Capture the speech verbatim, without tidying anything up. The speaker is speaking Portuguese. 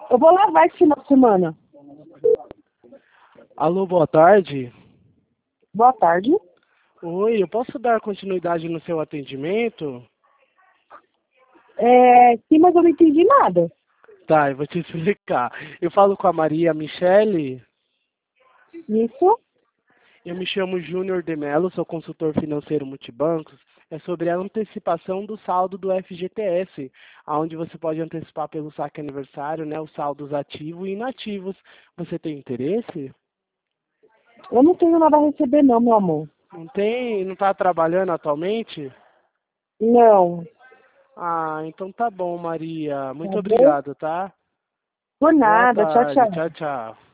Eu vou lavar esse final de semana. Alô, boa tarde. Boa tarde. Oi, eu posso dar continuidade no seu atendimento? É, sim, mas eu não entendi nada. Tá, eu vou te explicar. Eu falo com a Maria Michele. Isso? Eu me chamo Júnior de Mello, sou consultor financeiro multibancos. É sobre a antecipação do saldo do F G T S, onde você pode antecipar pelo saque aniversário, né, os saldos ativos e inativos. Você tem interesse? Eu não tenho nada a receber não, meu amor. Não tem? Não está trabalhando atualmente? Não. Ah, então tá bom, Maria. Tá Muito bom? obrigado, tá? Por Boa nada. Tchau, tarde. tchau. Tchau, tchau.